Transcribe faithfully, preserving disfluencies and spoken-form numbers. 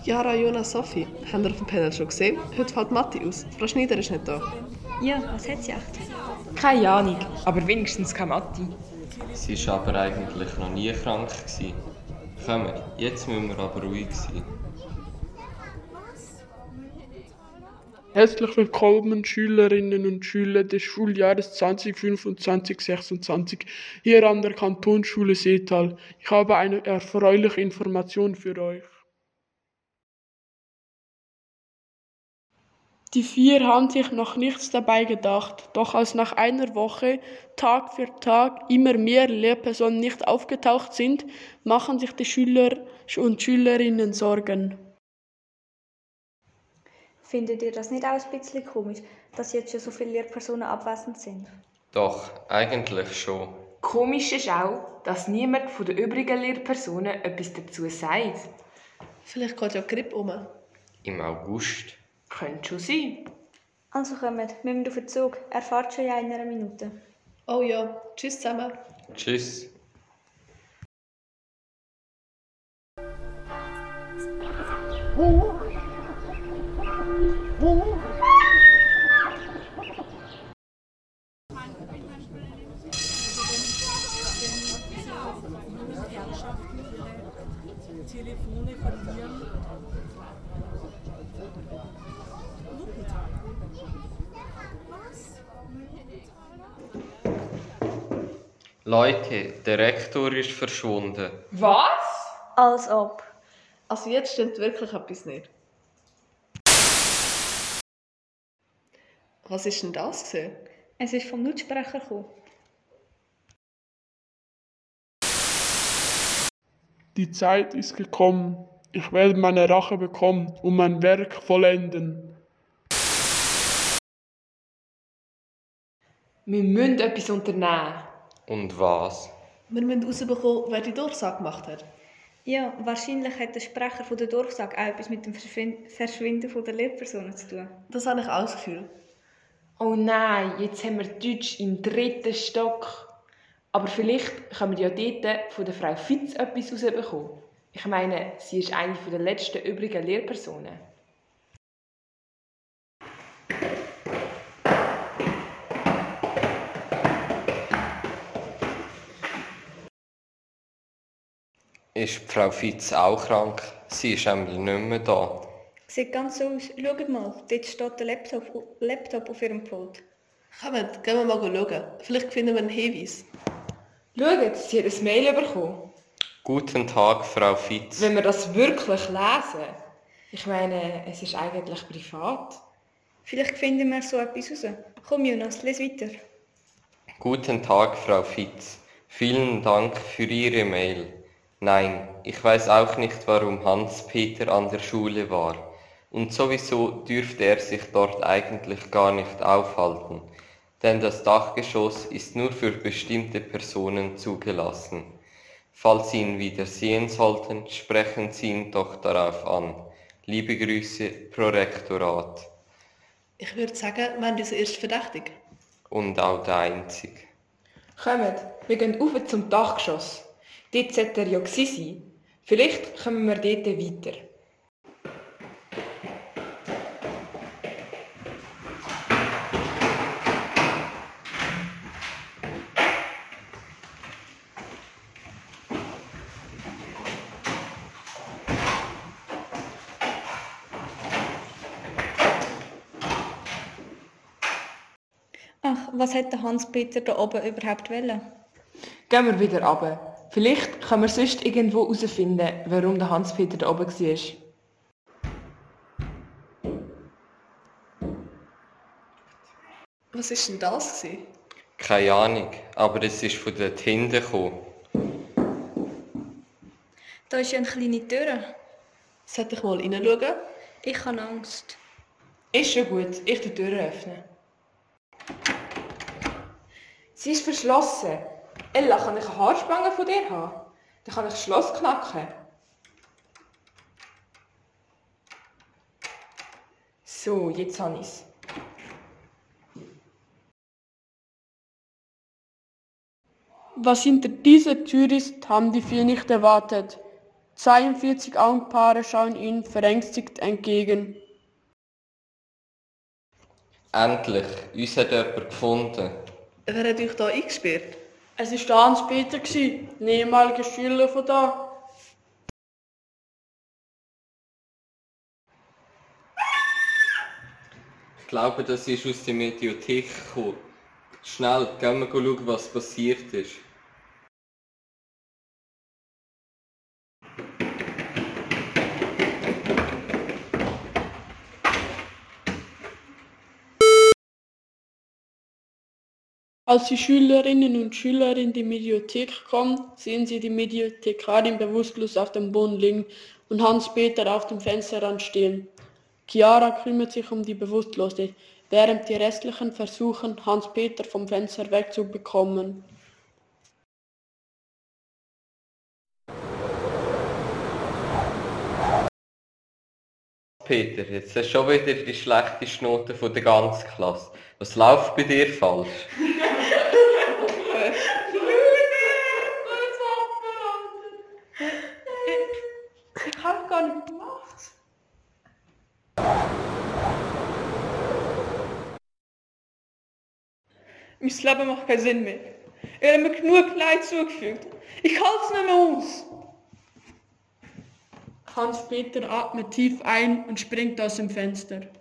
Jara, Jonas, Sophie, habt ihr auf dem Panel schon gesehen? Heute fällt Matti aus. Frau Schneider ist nicht da. Ja, was hat sie echt? Keine Ahnung, aber wenigstens keine Matti. Sie war aber eigentlich noch nie krank gewesen. Kommt, jetzt müssen wir aber ruhig sein. Herzlich willkommen, Schülerinnen und Schüler des Schuljahres zwanzig fünfundzwanzig sechsundzwanzig hier an der Kantonsschule Seetal. Ich habe eine erfreuliche Information für euch. Die vier haben sich noch nichts dabei gedacht, doch als nach einer Woche Tag für Tag immer mehr Lehrpersonen nicht aufgetaucht sind, machen sich die Schüler und Schülerinnen Sorgen. Findet ihr das nicht auch ein bisschen komisch, dass jetzt schon so viele Lehrpersonen abwesend sind? Doch, eigentlich schon. Komisch ist auch, dass niemand von den übrigen Lehrpersonen etwas dazu sagt. Vielleicht geht ja die Grippe um. Im August. Könnte schon sein. Also kommt, wir müssen auf den Zug. Er fährt schon in einer Minute. Oh ja, tschüss zusammen. Tschüss. Telefone verlieren. Leute, der Rektor ist verschwunden. Was? Als ob. Also jetzt stimmt wirklich etwas nicht. Was ist denn das gewesen? Es ist vom Lautsprecher gekommen. Die Zeit ist gekommen. Ich werde meine Rache bekommen und mein Werk vollenden. Wir müssen etwas unternehmen. Und was? Wir müssen herausbekommen, wer die Durchsage gemacht hat. Ja, wahrscheinlich hat der Sprecher von der Durchsage auch etwas mit dem Verschwin- Verschwinden von der Lehrpersonen zu tun. Das habe ich auch das Gefühl. Oh nein, jetzt haben wir Deutsch im dritten Stock. Aber vielleicht können wir ja dort von der Frau Fitz etwas rausbekommen. Ich meine, sie ist eine der letzten übrigen Lehrpersonen. Ist Frau Fitz auch krank? Sie ist nämlich nicht mehr da. Sieht ganz so aus. Schaut mal, dort steht der Laptop, Laptop auf ihrem Pult. Kommt, gehen wir mal schauen. Vielleicht finden wir einen Hinweis. Schaut, sie hat ein Mail bekommen. Guten Tag, Frau Fitz. Wenn wir das wirklich lesen. Ich meine, es ist eigentlich privat. Vielleicht finden wir so etwas raus. Komm Jonas, les weiter. Guten Tag, Frau Fitz. Vielen Dank für Ihre Mail. Nein, ich weiß auch nicht, warum Hans-Peter an der Schule war. Und sowieso dürfte er sich dort eigentlich gar nicht aufhalten, denn das Dachgeschoss ist nur für bestimmte Personen zugelassen. Falls Sie ihn wieder sehen sollten, sprechen Sie ihn doch darauf an. Liebe Grüße, Prorektorat. Ich würde sagen, wir haben unseren ersten Verdächtigen. Und auch der Einzige. Kommt, wir gehen rauf zum Dachgeschoss. Dort sollte er ja gewesen sein. Vielleicht kommen wir dort weiter. Ach, was hat der Hans-Peter da oben überhaupt wollen? Gehen wir wieder runter. Vielleicht können wir sonst irgendwo herausfinden, warum der Hans-Peter da oben war. Was war denn das gewesen? Keine Ahnung, aber es ist von dort hinten gekommen. Da ist ja eine kleine Tür. Sollte ich mal reinschauen? Ich habe Angst. Ist schon gut, ich die Tür öffnen. Sie ist verschlossen. Ella, kann ich eine Haarspange von dir haben? Dann kann ich das Schloss knacken. So, jetzt habe ich es. Was hinter dieser Tür ist, haben die vier nicht erwartet. zweiundvierzig Augenpaare schauen ihnen verängstigt entgegen. Endlich, uns hat jemand gefunden. Wer hat euch da eingesperrt? Es war der Hans-Peter, ein ehemaliger Schüler von da. Ich glaube, das ist aus der Mediothek gekommen. Schnell, gehen wir schauen, was passiert ist. Als die Schülerinnen und Schüler in die Mediothek kommen, sehen sie die Mediothekarin bewusstlos auf dem Boden liegen und Hans-Peter auf dem Fensterrand stehen. Chiara kümmert sich um die Bewusstlose, während die restlichen versuchen, Hans-Peter vom Fenster wegzubekommen. Peter, jetzt hast du schon wieder die schlechteste Note von der ganzen Klasse. Was läuft bei dir falsch? Ich habe gar nicht gemacht. Mein Leben macht keinen Sinn mehr. Er hat mir genug Leid zugefügt. Ich halte es nicht mehr aus. Hans-Peter atmet tief ein und springt aus dem Fenster.